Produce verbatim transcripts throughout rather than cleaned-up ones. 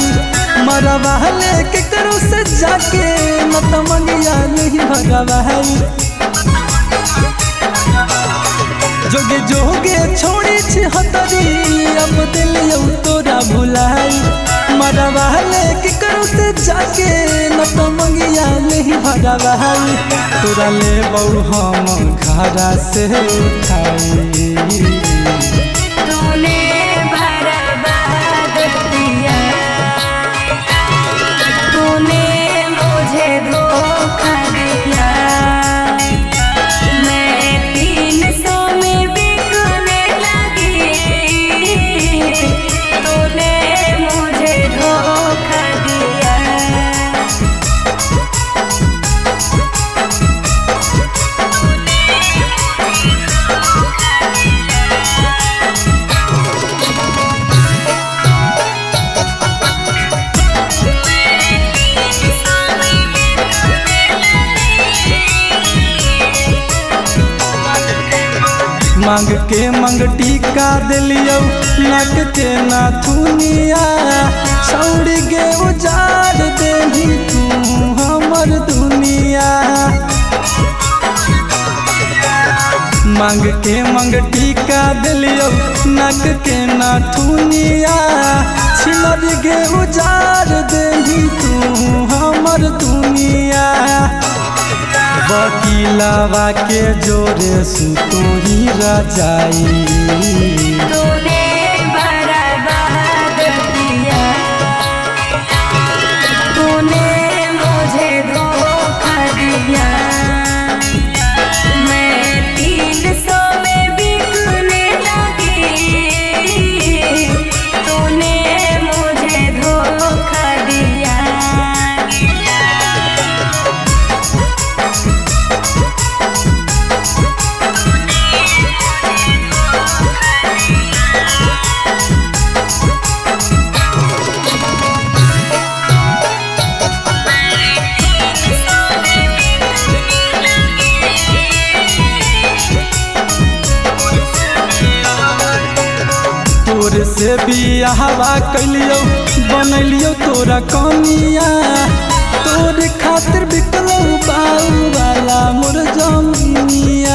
भगाई मरवा लेके करो से जाके न तमंगिया नहीं भगवाई जोगे जोगे छोड़ी छिहत्तरी अब दिल यौ तोरा भुलाई मरवा लेके करो से जाके न तमंगिया नहीं भगवाई तोरा ले बहु हम घरा से उठाई मांग के मंग टीका दिलियो नक के नाथुनिया छौड़ गे उजाड़ देही तू हमर दुनिया मांग के मंग टीका दिलियो नक के नाथुनिया छिलर गे उजाड़ देही तू हमर दुनिया वकीलवा के जोरे सुतो ही रजाई तूने बर्बाद किया तूने मुझे धोखा दिया मैं तीन सौ में बिकने लगी तूने मुझे धोखा दिया तोर से बियाहवा कैलियो बनलियो तोरा कनिया तोर खातिर बिकलो बाऊ वाला मोर जमीनिया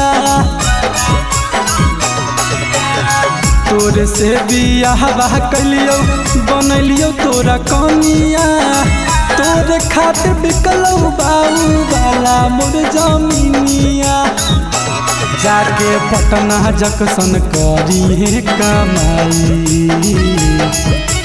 तोर से बियाहवा कैलियो बनलियो तोरा कनिया तोर खातिर बिकलो बाऊ वाला मोर जमीनिया जाके पटना जक्सन करी कमाई।